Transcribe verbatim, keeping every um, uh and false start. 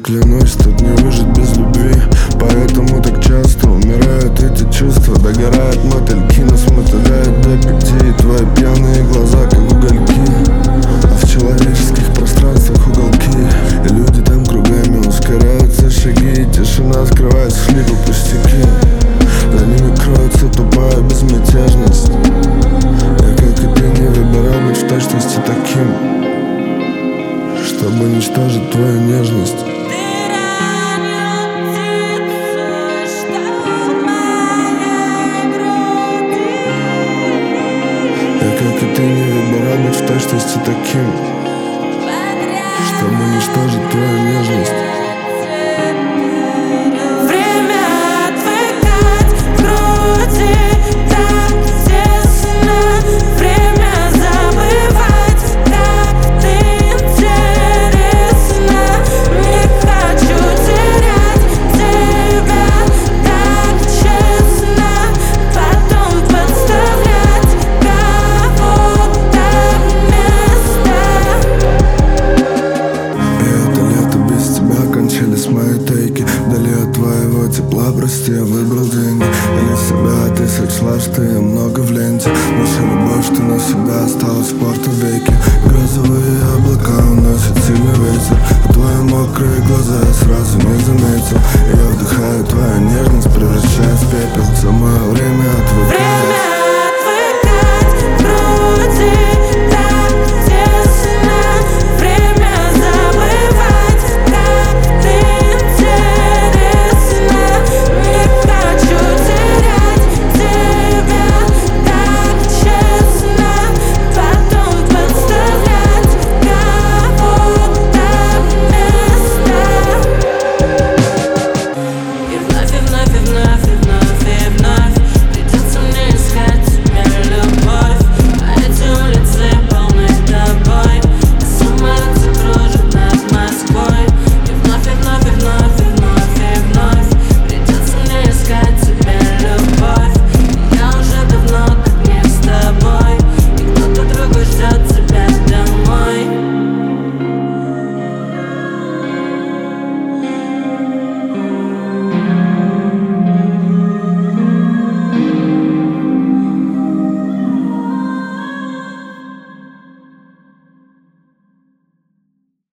клянусь, тут не выжить без любви. Поэтому так часто умирают эти чувства. Догорают мотыльки, нас мотыляют до пяти. И твои пьяные глаза, как угольки. А в человеческих пространствах уголки. И люди там кругами ускоряются шаги. И тишина скрывает всхлипы, пустяки. За ними кроется тупая безмятежность. Я, как и ты, не выбирал быть в точности таким, чтобы уничтожить твою нежность. Я, как и ты, не выбирал быть в точности таким, чтобы уничтожить твою нежность. Вдали от твоего тепла, прости, я выбрал деньги. Для себя ты сочла, что я много в ленте. Наша любовь, что навсегда осталась в порто-веке. Грозовые облака уносят сильный ветер, а твои мокрые глаза я сразу не заметил. И я вдыхаю твою